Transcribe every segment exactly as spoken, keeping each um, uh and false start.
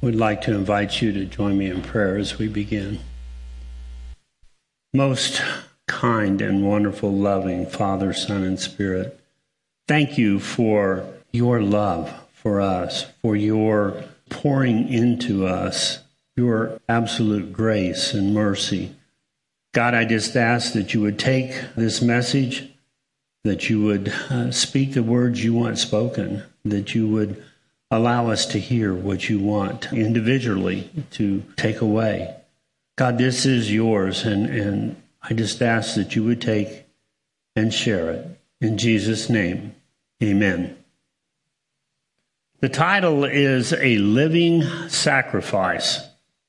would like to invite you to join me in prayer as we begin. Most kind and wonderful, loving Father, Son, and Spirit, thank you for your love for us, for your pouring into us, your absolute grace and mercy. God, I just ask that you would take this message, that you would uh, speak the words you want spoken, that you would allow us to hear what you want individually to take away. God, this is yours, and, and I just ask that you would take and share it. In Jesus' name, amen. The title is A Living Sacrifice.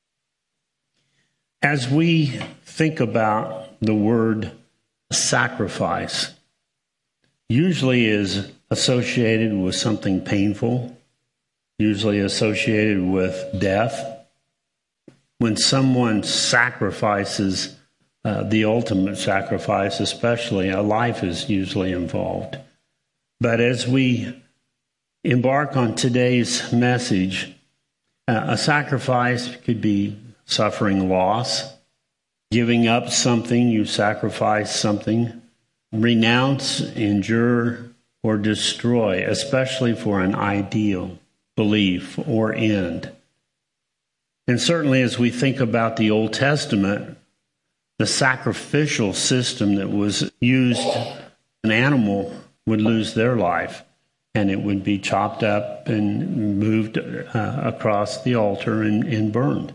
As we think about the word sacrifice, usually is associated with something painful, usually associated with death. When someone sacrifices uh, the ultimate sacrifice, especially, a life is usually involved. But as we embark on today's message, uh, a sacrifice could be suffering loss, giving up something, you sacrifice something, renounce, endure, or destroy, especially for an ideal, belief, or end. And certainly as we think about the Old Testament, the sacrificial system that was used, an animal would lose their life, and it would be chopped up and moved uh, across the altar and, and burned.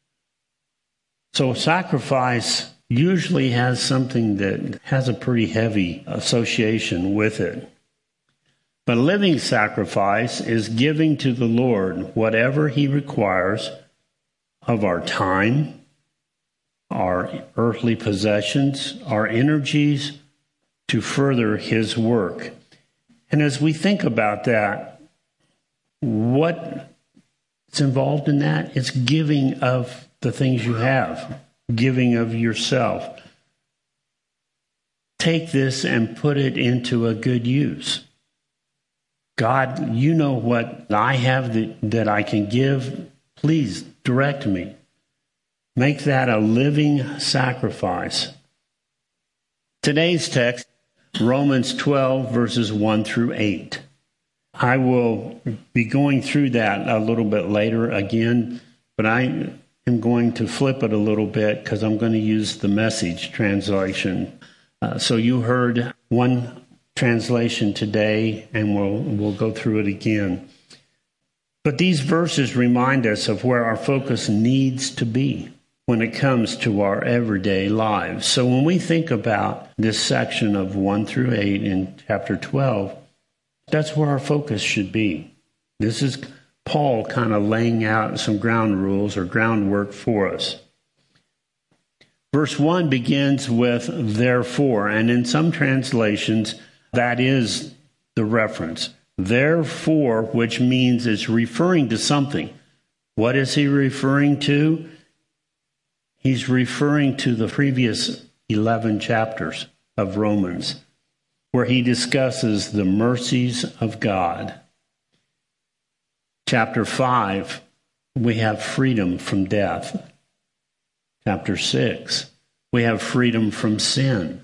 So sacrifice usually has something that has a pretty heavy association with it. But living sacrifice is giving to the Lord whatever he requires of our time, our earthly possessions, our energies to further his work. And as we think about that, what's involved in that? It's giving of the things you have, giving of yourself. Take this and put it into a good use. God, you know what I have that, that I can give. Please direct me. Make that a living sacrifice. Today's text, Romans twelve, verses one through eight. I will be going through that a little bit later again, but I am going to flip it a little bit because I'm going to use the Message translation. Uh, so you heard one translation today, and we'll we'll go through it again. But these verses remind us of where our focus needs to be when it comes to our everyday lives. So when we think about this section of one through eight in chapter twelve, that's where our focus should be. This is Paul kind of laying out some ground rules or groundwork for us. Verse one begins with therefore, and in some translations, that is the reference. Therefore, which means it's referring to something. What is he referring to? He's referring to the previous eleven chapters of Romans, where he discusses the mercies of God. Chapter five, we have freedom from death. Chapter six, we have freedom from sin.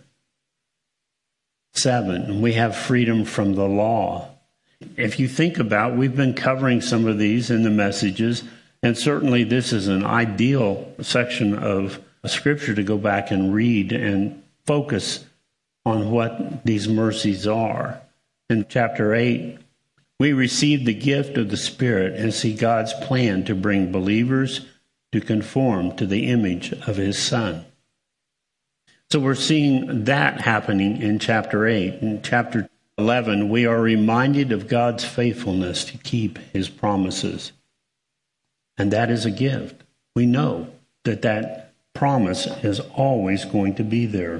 Seven, we have freedom from the law. If you think about, we've been covering some of these in the messages, and certainly this is an ideal section of Scripture to go back and read and focus on what these mercies are. In chapter eight, we receive the gift of the Spirit and see God's plan to bring believers to conform to the image of his Son. So we're seeing that happening in chapter eight. In chapter eleven, we are reminded of God's faithfulness to keep his promises. And that is a gift. We know that that promise is always going to be there.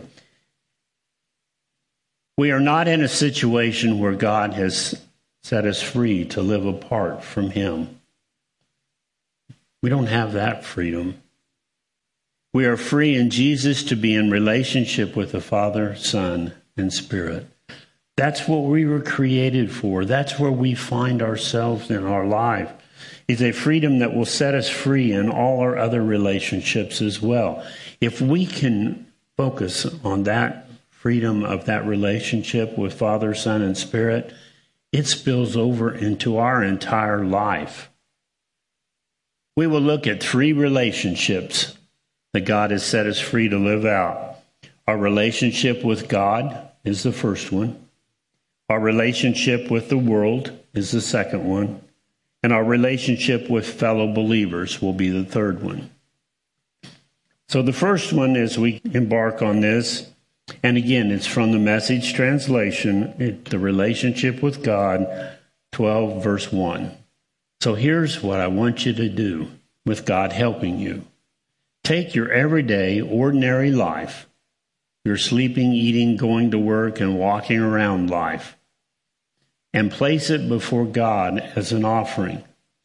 We are not in a situation where God has set us free to live apart from him. We don't have that freedom. We are free in Jesus to be in relationship with the Father, Son, and Spirit. That's what we were created for. That's where we find ourselves in our life. is a freedom that will set us free in all our other relationships as well. If we can focus on that freedom of that relationship with Father, Son, and Spirit, it spills over into our entire life. We will look at three relationships that God has set us free to live out. Our relationship with God is the first one. Our relationship with the world is the second one. And our relationship with fellow believers will be the third one. So the first one, as we embark on this, and again, it's from the Message translation, it, the relationship with God, twelve, verse one. So here's what I want you to do with God helping you. Take your everyday, ordinary life, your sleeping, eating, going to work, and walking around life, and place it before God as an offering.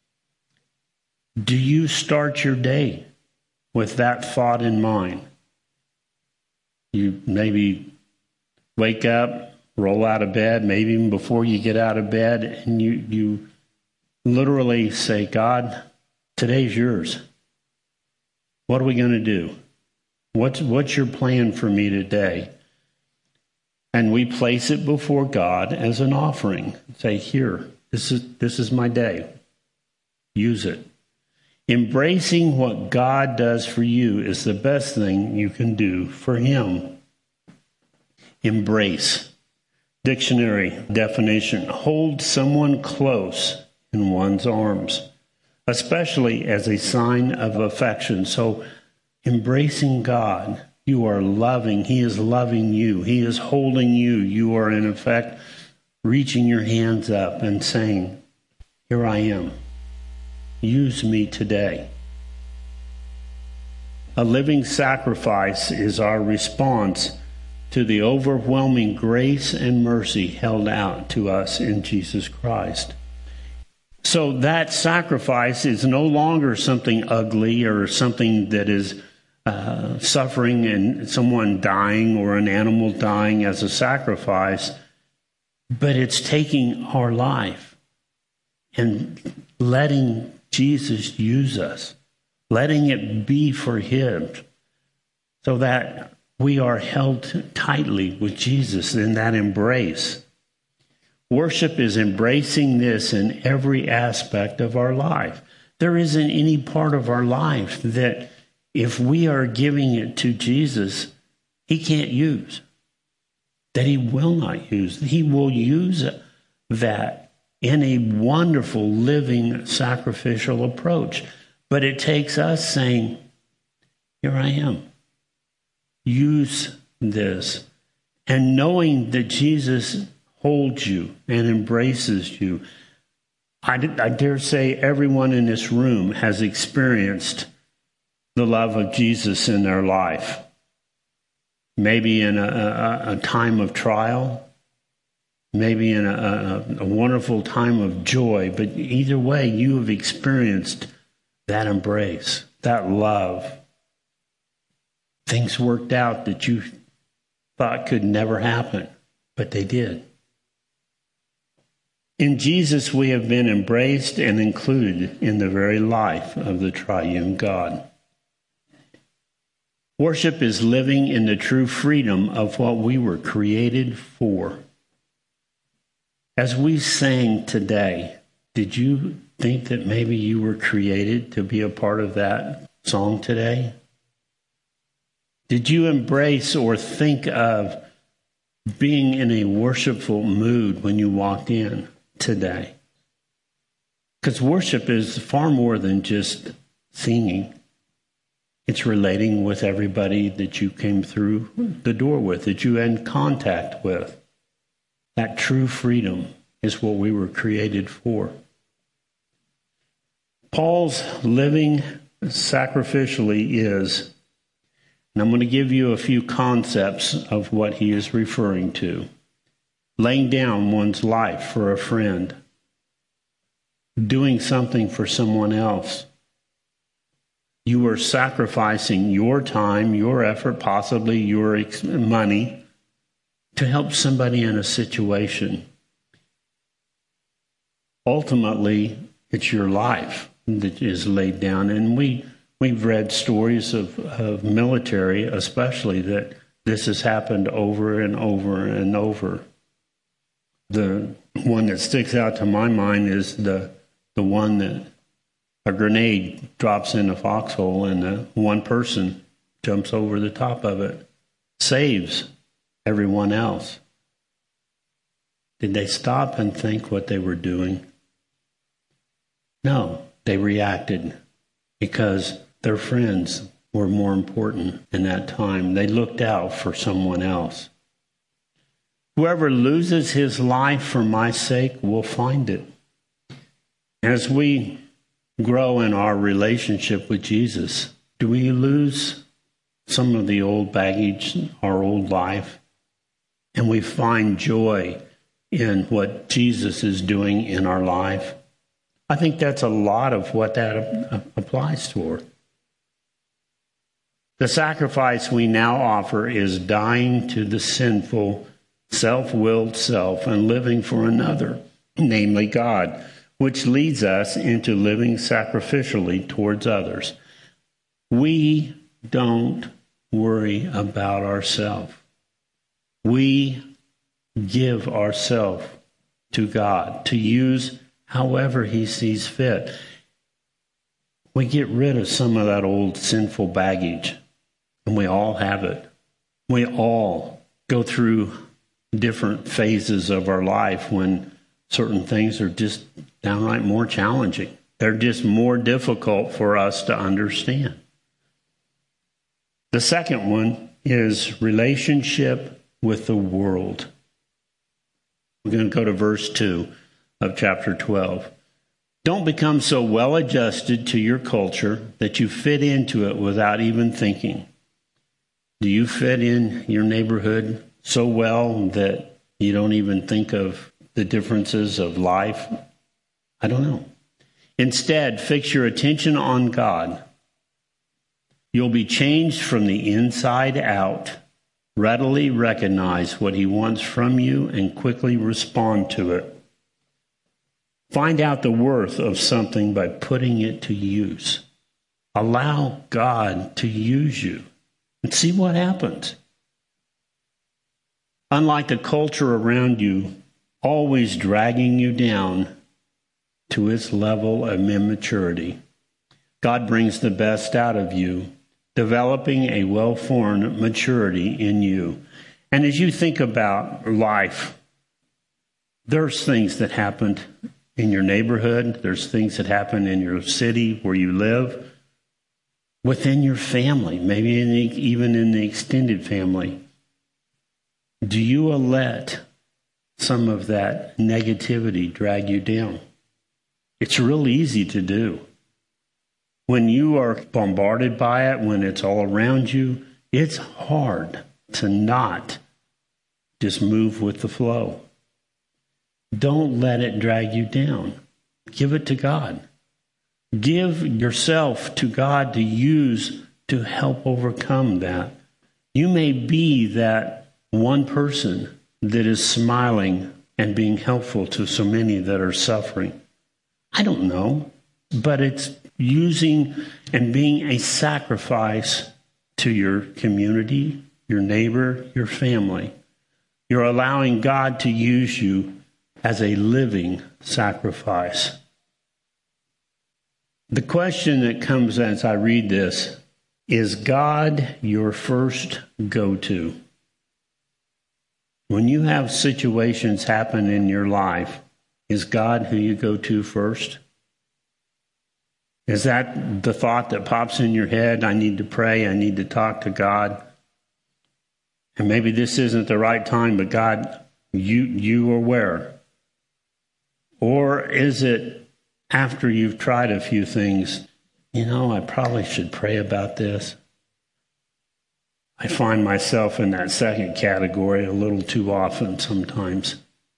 Do you start your day with that thought in mind? You maybe wake up, roll out of bed, maybe even before you get out of bed, and you, you literally say, God, today's yours. What are we going to do? What's, what's your plan for me today? And we place it before God as an offering. Say, here, this is, this is my day. Use it. Embracing what God does for you is the best thing you can do for Him. Embrace. Dictionary definition: hold someone close in one's arms, especially as a sign of affection. So, embracing God, you are loving. He is loving you. He is holding you. You are, in effect, reaching your hands up and saying, here I am. Use me today. A living sacrifice is our response to the overwhelming grace and mercy held out to us in Jesus Christ. So that sacrifice is no longer something ugly or something that is uh, suffering and someone dying or an animal dying as a sacrifice, but it's taking our life and letting Jesus use us, letting it be for Him, so that we are held tightly with Jesus in that embrace. Worship is embracing this in every aspect of our life. There isn't any part of our life that if we are giving it to Jesus, He can't use, that He will not use. He will use that in a wonderful, living, sacrificial approach. But it takes us saying, here I am. Use this. And knowing that Jesus holds you and embraces you. I, I dare say everyone in this room has experienced the love of Jesus in their life. Maybe in a, a, a time of trial, maybe in a, a, a wonderful time of joy, but either way, you have experienced that embrace, that love. Things worked out that you thought could never happen, but they did. In Jesus, we have been embraced and included in the very life of the triune God. Worship is living in the true freedom of what we were created for. As we sang today, did you think that maybe you were created to be a part of that song today? Did you embrace or think of being in a worshipful mood when you walked in today? Because worship is far more than just singing. It's relating with everybody that you came through the door with, that you had contact with. That true freedom is what we were created for. Paul's living sacrificially is, and I'm going to give you a few concepts of what he is referring to. Laying down one's life for a friend. Doing something for someone else. You are sacrificing your time, your effort, possibly your ex- money, to help somebody in a situation. Ultimately, It's your life that is laid down. And we, we've read stories of, of military, especially, that this has happened over and over and over. The one that sticks out to my mind is the the one that a grenade drops in a foxhole and the one person jumps over the top of it, saves everyone else. Did they stop and think what they were doing? No, they reacted because their friends were more important in that time. They looked out for someone else. Whoever loses his life for my sake will find it. As we grow in our relationship with Jesus, do we lose some of the old baggage, our old life, and we find joy in what Jesus is doing in our life? I think that's a lot of what that applies to. The sacrifice we now offer is dying to the sinful, self-willed self and living for another, namely God, which leads us into living sacrificially towards others. We don't worry about ourselves. We give ourselves to God to use however he sees fit. We get rid of some of that old sinful baggage, and we all have it. We all go through different phases of our life when certain things are just downright more challenging. They're just more difficult for us to understand. The second one is relationship with the world. We're going to go to verse two of chapter twelve. Don't become so well adjusted to your culture that you fit into it without even thinking. Do you fit in your neighborhood so well that you don't even think of the differences of life? I don't know. Instead, fix your attention on God. You'll be changed from the inside out. Readily recognize what he wants from you and quickly respond to it. Find out the worth of something by putting it to use. Allow God to use you and see what happens. Unlike the culture around you, always dragging you down to its level of immaturity, God brings the best out of you, developing a well-formed maturity in you. And as you think about life, there's things that happened in your neighborhood, there's things that happen in your city where you live, within your family, maybe in the, even in the extended family. Do you let some of that negativity drag you down? It's real easy to do. When you are bombarded by it, when it's all around you, it's hard to not just move with the flow. Don't let it drag you down. Give it to God. Give yourself to God to use to help overcome that. You may be that one person that is smiling and being helpful to so many that are suffering. I don't know, but it's using and being a sacrifice to your community, your neighbor, your family. You're allowing God to use you as a living sacrifice. The question that comes as I read this, is God your first go-to? When you have situations happen in your life, is God who you go to first? Is that the thought that pops in your head? I need to pray. I need to talk to God. And maybe this isn't the right time, but God, you, you are where? Or is it after you've tried a few things, you know, I probably should pray about this? I find myself in that second category a little too often sometimes.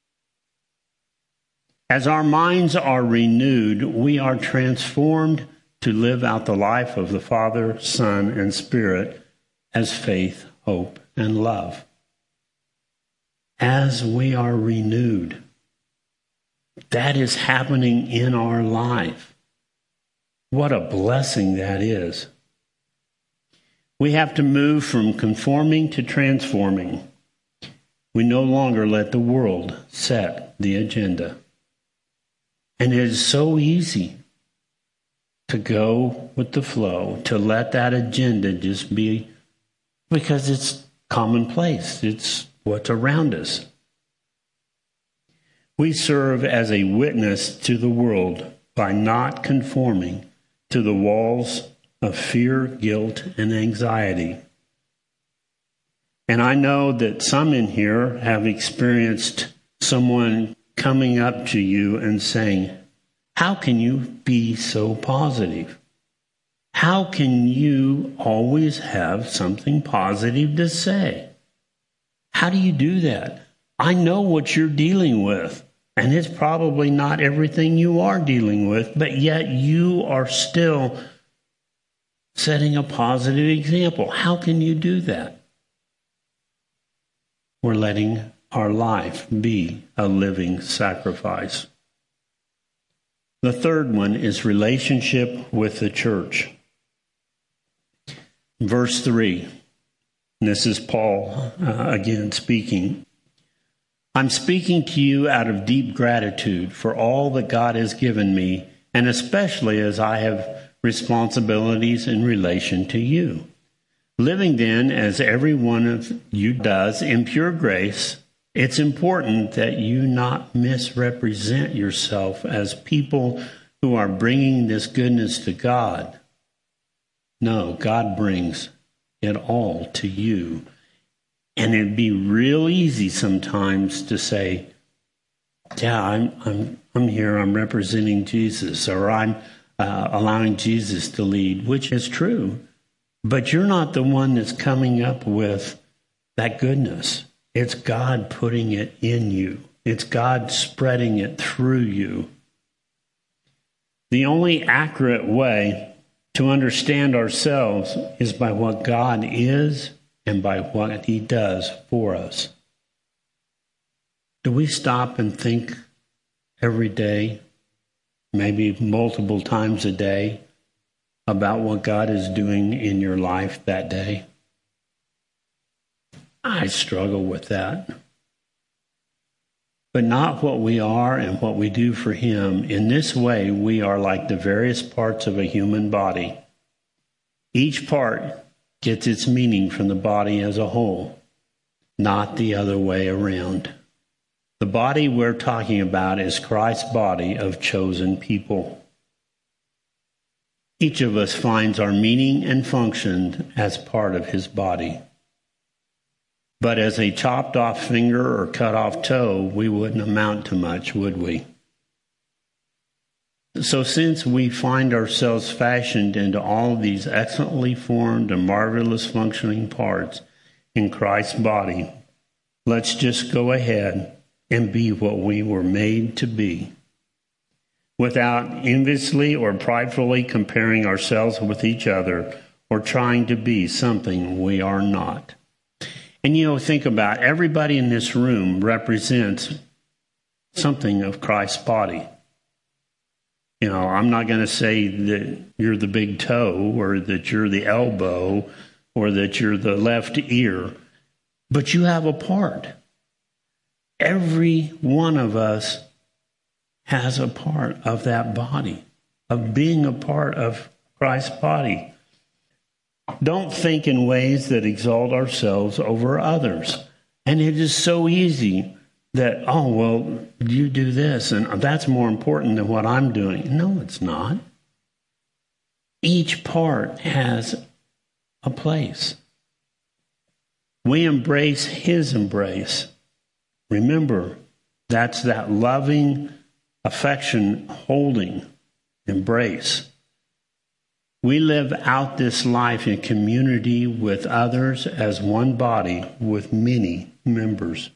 As our minds are renewed, we are transformed to live out the life of the Father, Son, and Spirit as faith, hope, and love. As we are renewed, that is happening in our life. What a blessing that is. We have to move from conforming to transforming. We no longer let the world set the agenda. And it is so easy to go with the flow, to let that agenda just be, because it's commonplace. It's what's around us. We serve as a witness to the world by not conforming to the walls of fear, guilt, and anxiety. And I know that some in here have experienced someone coming up to you and saying, how can you be so positive? How can you always have something positive to say? How do you do that? I know what you're dealing with, and it's probably not everything you are dealing with, but yet you are still setting a positive example. How can you do that? We're letting our life be a living sacrifice. The third one is relationship with the church. Verse three, and this is Paul uh, again speaking. I'm speaking to you out of deep gratitude for all that God has given me, and especially as I have responsibilities in relation to you. Living then, as every one of you does, in pure grace, it's important that you not misrepresent yourself as people who are bringing this goodness to God. No, God brings it all to you. And it'd be real easy sometimes to say, yeah, I'm I'm I'm here, I'm representing Jesus, or I'm uh, allowing Jesus to lead, which is true. But you're not the one that's coming up with that goodness. It's God putting it in you. It's God spreading it through you. The only accurate way to understand ourselves is by what God is and by what He does for us. Do we stop and think every day, maybe multiple times a day, about what God is doing in your life that day? I struggle with that. But not what we are and what we do for Him. In this way, we are like the various parts of a human body. Each part gets its meaning from the body as a whole, not the other way around. The body we're talking about is Christ's body of chosen people. Each of us finds our meaning and function as part of His body. But as a chopped off finger or cut off toe, we wouldn't amount to much, would we? So since we find ourselves fashioned into all of these excellently formed and marvelous functioning parts in Christ's body, let's just go ahead and be what we were made to be, without enviously or pridefully comparing ourselves with each other or trying to be something we are not. And, you know, think about it. Everybody in this room represents something of Christ's body. You know, I'm not going to say that you're the big toe or that you're the elbow or that you're the left ear, but you have a part. Every one of us has a part of that body, of being a part of Christ's body. Don't think in ways that exalt ourselves over others. And it is so easy that, oh, well, you do this, and that's more important than what I'm doing. No, it's not. Each part has a place. We embrace His embrace. Remember, that's that loving, affection, holding embrace. We live out this life in community with others as one body with many members.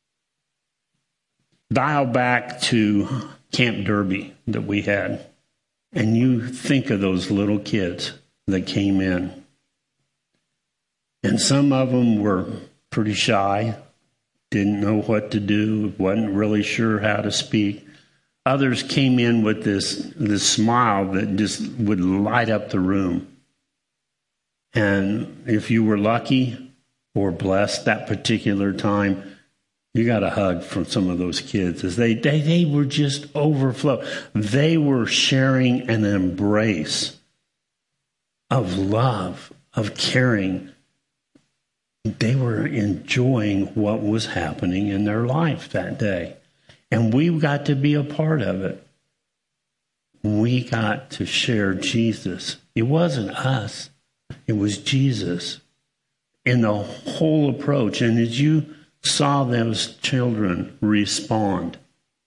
Dial back to Camp Derby that we had, and you think of those little kids that came in. And some of them were pretty shy, didn't know what to do, wasn't really sure how to speak. Others came in with this, this smile that just would light up the room. And if you were lucky or blessed that particular time, you got a hug from some of those kids as they, they, they were just overflow. They were sharing an embrace of love, of caring. They were enjoying what was happening in their life that day. And we got to be a part of it. We got to share Jesus. It wasn't us. It was Jesus in the whole approach. And as you saw those children respond,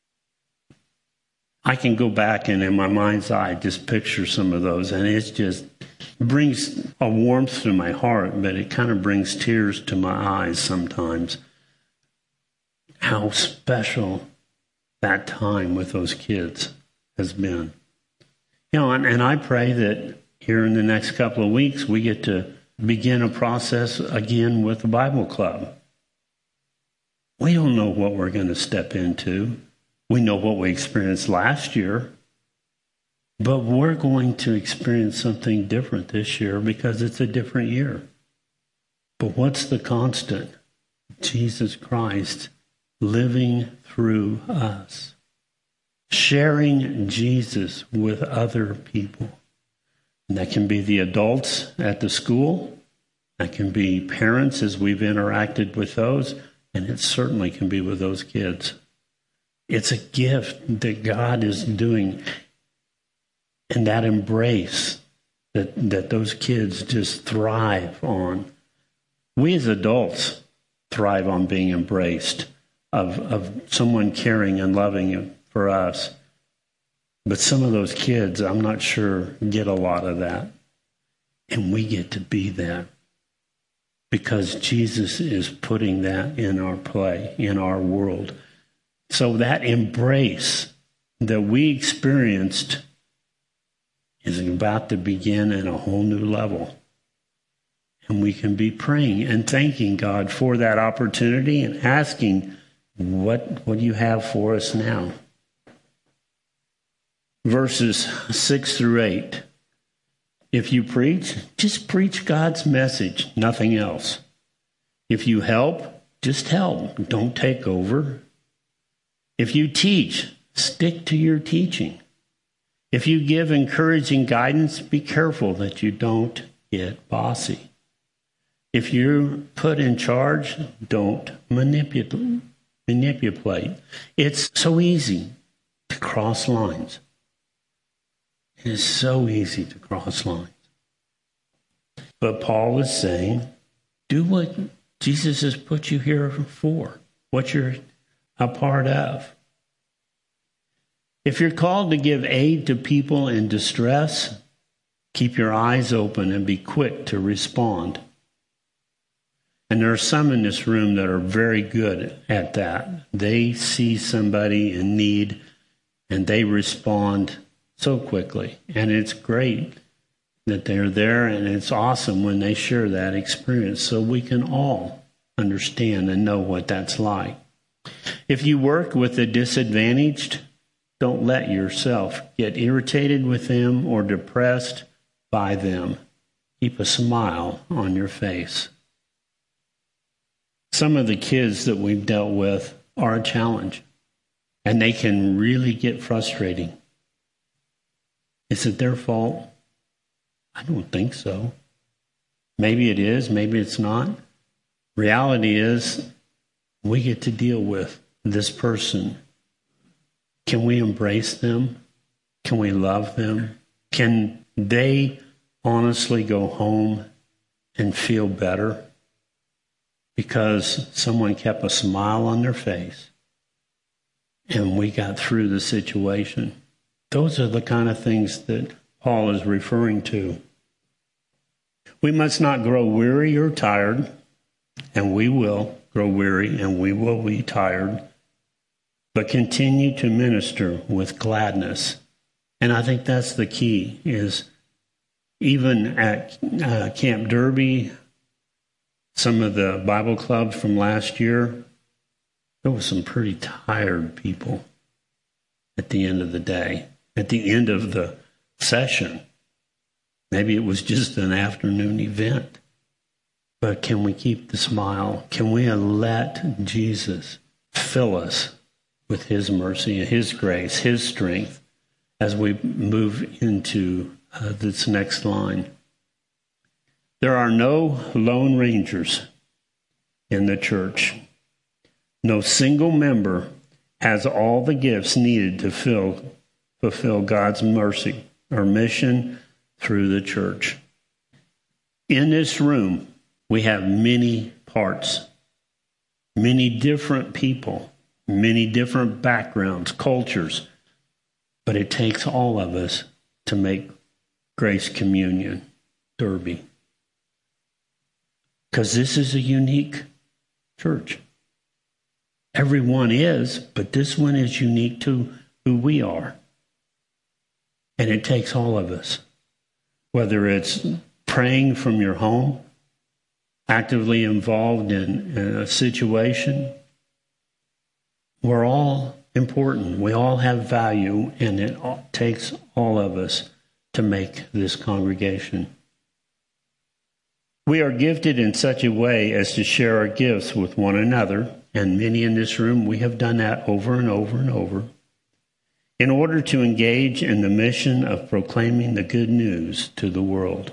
I can go back and in my mind's eye just picture some of those. And it just brings a warmth to my heart, but it kind of brings tears to my eyes sometimes. How special that time with those kids has been. You know, and, and I pray that here in the next couple of weeks, we get to begin a process again with the Bible Club. We don't know what we're going to step into. We know what we experienced last year, but we're going to experience something different this year because it's a different year. But what's the constant? Jesus Christ living through us, sharing Jesus with other people. And that can be the adults at the school. That can be parents as we've interacted with those. And it certainly can be with those kids. It's a gift that God is doing. And that embrace that, that those kids just thrive on. We as adults thrive on being embraced, of, of someone caring and loving for us. But some of those kids, I'm not sure, get a lot of that. And we get to be that because Jesus is putting that in our play, in our world. So that embrace that we experienced is about to begin at a whole new level. And we can be praying and thanking God for that opportunity and asking, what, what do you have for us now? Verses six through eight. If you preach, just preach God's message, nothing else. If you help, just help. Don't take over. If you teach, stick to your teaching. If you give encouraging guidance, be careful that you don't get bossy. If you're put in charge, don't manipulate. manipulate. It's so easy to cross lines. It is so easy to cross lines. But Paul is saying, do what Jesus has put you here for, what you're a part of. If you're called to give aid to people in distress, keep your eyes open and be quick to respond. And there are some in this room that are very good at that. They see somebody in need and they respond so quickly. And it's great that they're there, and it's awesome when they share that experience so we can all understand and know what that's like. If you work with the disadvantaged, don't let yourself get irritated with them or depressed by them. Keep a smile on your face. Some of the kids that we've dealt with are a challenge, and they can really get frustrating. Is it their fault? I don't think so. Maybe it is, maybe it's not. Reality is, we get to deal with this person. Can we embrace them? Can we love them? Can they honestly go home and feel better because someone kept a smile on their face and we got through the situation? Those are the kind of things that Paul is referring to. We must not grow weary or tired, and we will grow weary and we will be tired, but continue to minister with gladness. And I think that's the key, is even at uh, Camp Derby, some of the Bible clubs from last year, there were some pretty tired people. at the end of the day, at the end of the session. Maybe it was just an afternoon event. But can we keep the smile? Can we let Jesus fill us with his mercy, his grace, his strength as we move into uh, this next line? There are no lone rangers in the church. No single member has all the gifts needed to fill, fulfill God's mercy or mission through the church. In this room, we have many parts, many different people, many different backgrounds, cultures, but it takes all of us to make Grace Communion Derby. Because this is a unique church. Everyone is, but this one is unique to who we are. And it takes all of us. Whether it's praying from your home, actively involved in, in a situation, we're all important. We all have value, and it all, takes all of us to make this congregation. We are gifted in such a way as to share our gifts with one another, and many in this room, we have done that over and over and over, in order to engage in the mission of proclaiming the good news to the world.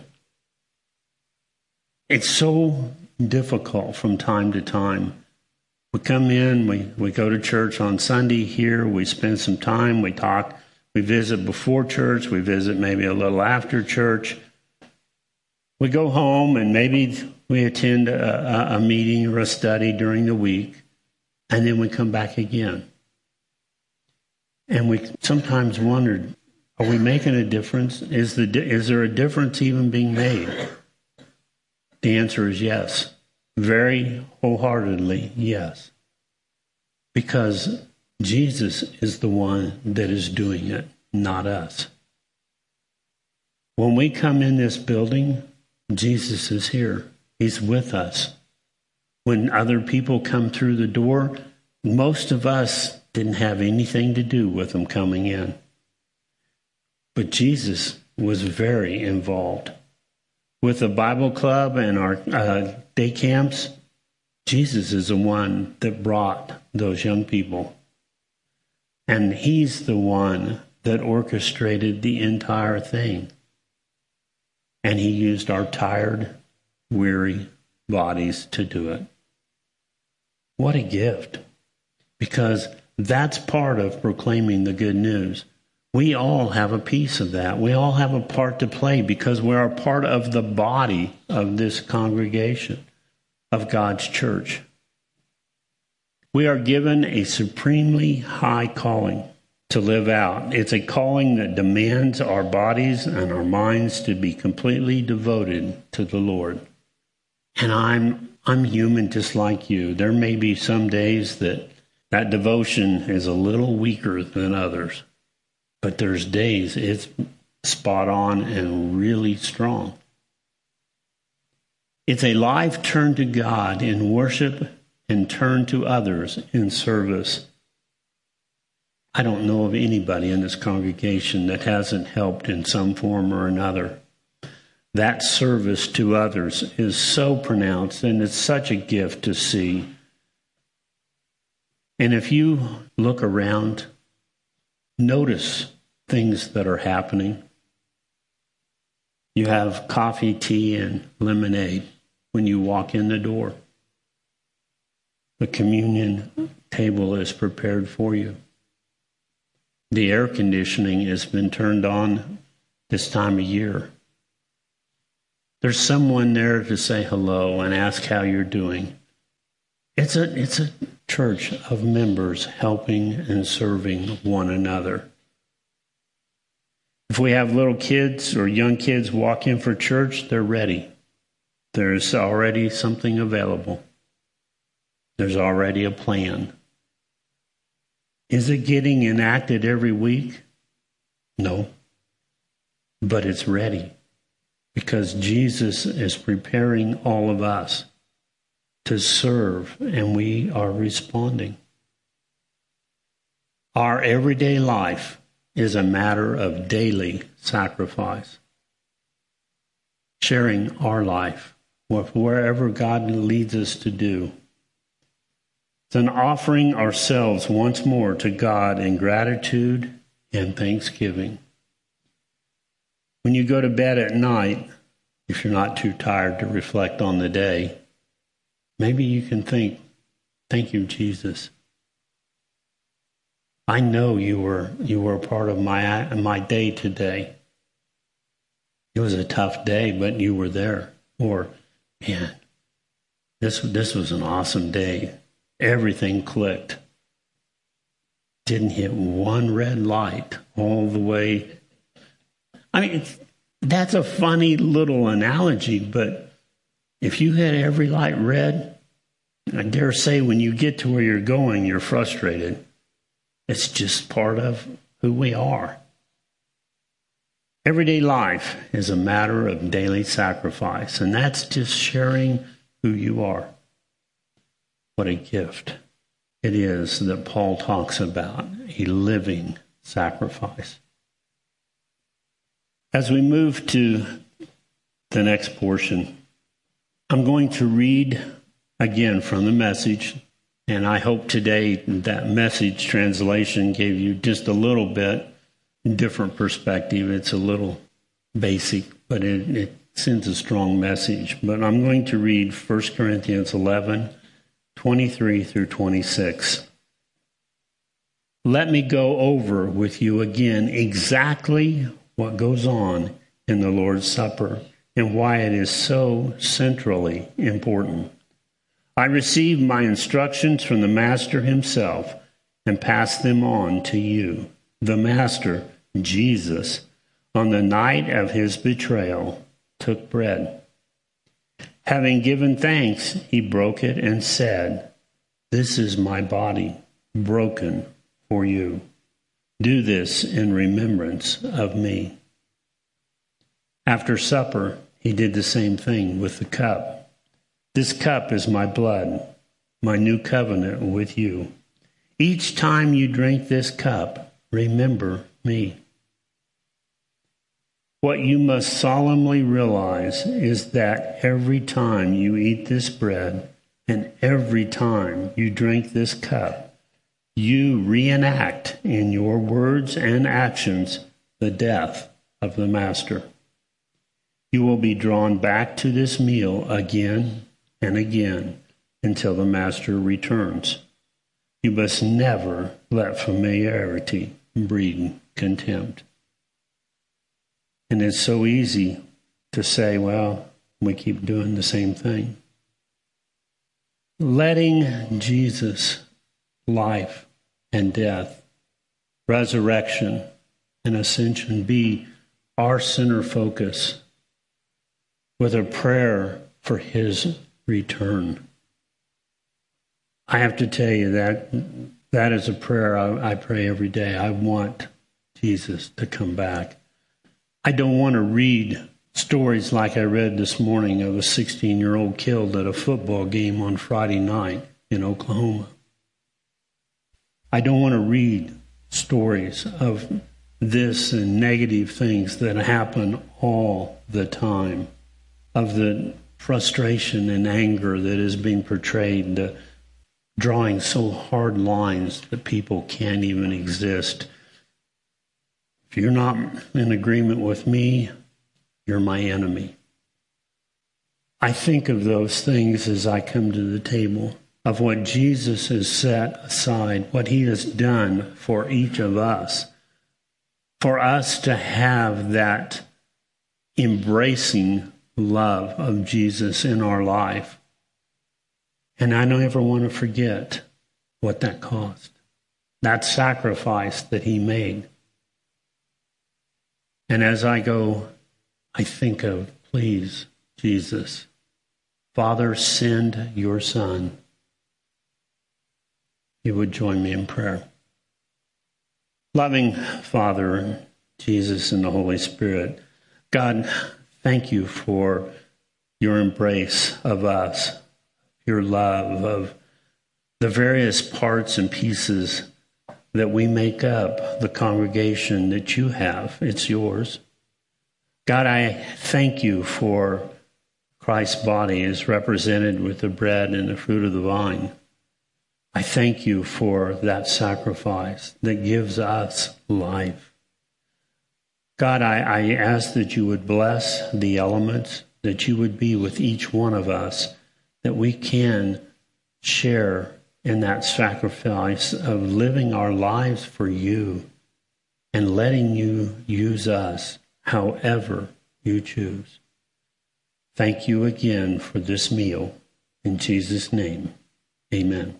It's so difficult from time to time. We come in, we, we go to church on Sunday here, we spend some time, we talk, we visit before church, we visit maybe a little after church. We go home and maybe we attend a, a meeting or a study during the week, and then we come back again. And we sometimes wondered, are we making a difference? Is the is there a difference even being made? The answer is yes. Very wholeheartedly, yes. Because Jesus is the one that is doing it, not us. When we come in this building, Jesus is here. He's with us. When other people come through the door, most of us didn't have anything to do with them coming in. But Jesus was very involved. With the Bible club and our uh, day camps, Jesus is the one that brought those young people. And he's the one that orchestrated the entire thing. And he used our tired, weary bodies to do it. What a gift. Because that's part of proclaiming the good news. We all have a piece of that. We all have a part to play because we are part of the body of this congregation, of God's church. We are given a supremely high calling to live out. It's a calling that demands our bodies and our minds to be completely devoted to the Lord. And I'm I'm human just like you. There may be some days that that devotion is a little weaker than others. But there's days it's spot on and really strong. It's a life turned to God in worship and turned to others in service. I don't know of anybody in this congregation that hasn't helped in some form or another. That service to others is so pronounced, and it's such a gift to see. And if you look around, notice things that are happening. You have coffee, tea, and lemonade when you walk in the door. The communion table is prepared for you. The air conditioning has been turned on this time of year. There's someone there to say hello and ask how you're doing. It's a, it's a church of members helping and serving one another. If we have little kids or young kids walk in for church, they're ready. There's already something available. There's already a plan. Is it getting enacted every week? No. But it's ready because Jesus is preparing all of us to serve, and we are responding. Our everyday life is a matter of daily sacrifice. Sharing our life with wherever God leads us to do. Then offering ourselves once more to God in gratitude and thanksgiving. When you go to bed at night, if you're not too tired to reflect on the day, maybe you can think, thank you, Jesus. I know you were you were a part of my my day today. It was a tough day, but you were there. Or, man, this this was an awesome day. Everything clicked. Didn't hit one red light all the way. I mean, that's a funny little analogy, but if you hit every light red, I dare say when you get to where you're going, you're frustrated. It's just part of who we are. Everyday life is a matter of daily sacrifice, and that's just sharing who you are. What a gift it is that Paul talks about, a living sacrifice. As we move to the next portion, I'm going to read again from the Message, and I hope today that Message translation gave you just a little bit different perspective. It's a little basic, but it, it sends a strong message. But I'm going to read First Corinthians eleven, twenty-three through twenty-six. Let me go over with you again exactly what goes on in the Lord's Supper and why it is so centrally important. I received my instructions from the Master himself and passed them on to you. The Master, Jesus, on the night of his betrayal, took bread. Having given thanks, he broke it and said, "This is my body, broken for you. Do this in remembrance of me." After supper, he did the same thing with the cup. "This cup is my blood, my new covenant with you. Each time you drink this cup, remember me." What you must solemnly realize is that every time you eat this bread and every time you drink this cup, you reenact in your words and actions the death of the Master. You will be drawn back to this meal again and again until the Master returns. You must never let familiarity breed contempt. And it's so easy to say, well, we keep doing the same thing. Letting Jesus' life and death, resurrection, and ascension be our center focus with a prayer for his return. I have to tell you that that is a prayer I, I pray every day. I want Jesus to come back. I don't want to read stories like I read this morning of a sixteen-year-old killed at a football game on Friday night in Oklahoma. I don't want to read stories of this and negative things that happen all the time, of the frustration and anger that is being portrayed, the drawing so hard lines that people can't even exist. If you're not in agreement with me, you're my enemy. I think of those things as I come to the table, of what Jesus has set aside, what he has done for each of us, for us to have that embracing love of Jesus in our life. And I don't ever want to forget what that cost, that sacrifice that he made. And as I go, I think of, please, Jesus, Father, send your Son. You would join me in prayer. Loving Father, Jesus, and the Holy Spirit, God, thank you for your embrace of us, your love of the various parts and pieces that we make up the congregation that you have. It's yours. God, I thank you for Christ's body is represented with the bread and the fruit of the vine. I thank you for that sacrifice that gives us life. God, I, I ask that you would bless the elements, that you would be with each one of us, that we can share in that sacrifice of living our lives for you and letting you use us however you choose. Thank you again for this meal. In Jesus' name, amen.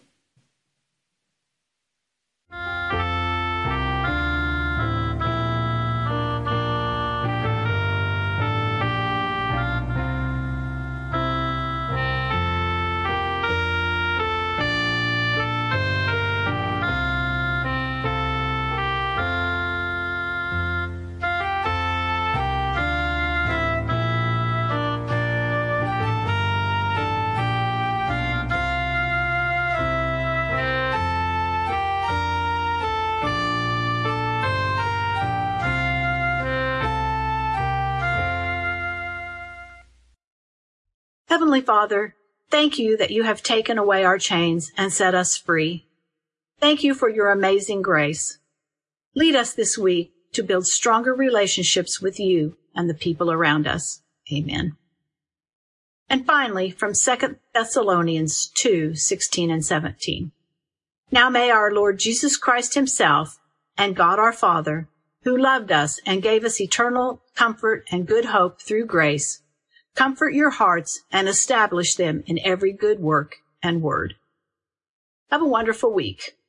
Heavenly Father, thank you that you have taken away our chains and set us free. Thank you for your amazing grace. Lead us this week to build stronger relationships with you and the people around us. Amen. And finally, from Second Thessalonians two, sixteen and seventeen. Now may our Lord Jesus Christ himself and God our Father, who loved us and gave us eternal comfort and good hope through grace, comfort your hearts and establish them in every good work and word. Have a wonderful week.